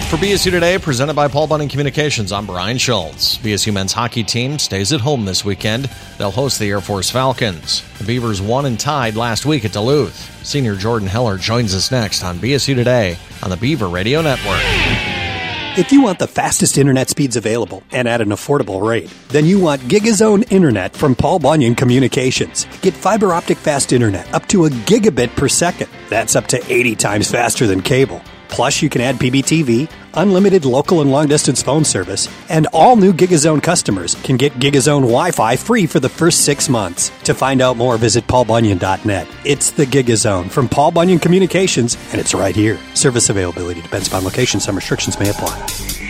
For BSU Today, presented by Paul Bunyan Communications, I'm Brian Schultz. BSU men's hockey team stays at home this weekend. They'll host the Air Force Falcons. The Beavers won and tied last week at Duluth. Senior Jordan Heller joins us next on BSU Today on the Beaver Radio Network. If you want the fastest internet speeds available and at an affordable rate, then you want GigaZone Internet from Paul Bunyan Communications. Get fiber optic fast internet up to a gigabit per second. That's up to 80 times faster than cable. Plus, you can add PBTV, unlimited local and long-distance phone service, and all new GigaZone customers can get GigaZone Wi-Fi free for the first 6 months. To find out more, visit paulbunyan.net. It's the GigaZone from Paul Bunyan Communications, and it's right here. Service availability depends upon location. Some restrictions may apply.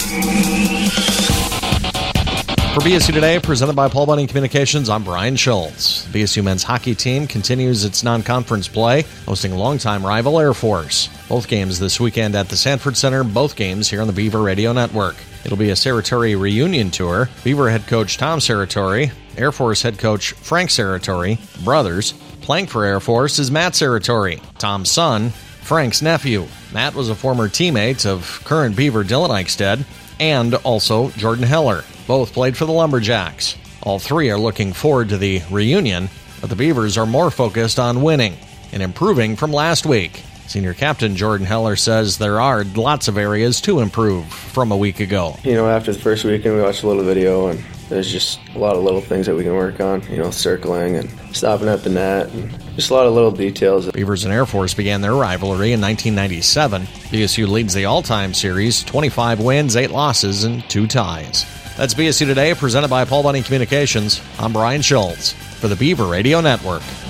For BSU Today, presented by Paul Bunyan Communications, I'm Brian Schultz. The BSU men's hockey team continues its non-conference play, hosting longtime rival Air Force. Both games this weekend at the Sanford Center, both games here on the Beaver Radio Network. It'll be a Serratori reunion tour. Beaver head coach Tom Serratori, Air Force head coach Frank Serratori, brothers. Playing for Air Force is Matt Serratori, Tom's son, Frank's nephew. Matt was a former teammate of current Beaver Dylan Eichstead, and also Jordan Heller. Both played for the Lumberjacks. All three are looking forward to the reunion, but the Beavers are more focused on winning and improving from last week. Senior captain Jordan Heller says there are lots of areas to improve from a week ago. After the first weekend, we watched a little video, and there's just a lot of little things that we can work on, circling and stopping at the net, and just a lot of little details. Beavers and Air Force began their rivalry in 1997. BSU leads the all-time series, 25 wins, 8 losses, and 2 ties. That's BSU Today, presented by Paul Bunyan Communications. I'm Brian Schultz for the Beaver Radio Network.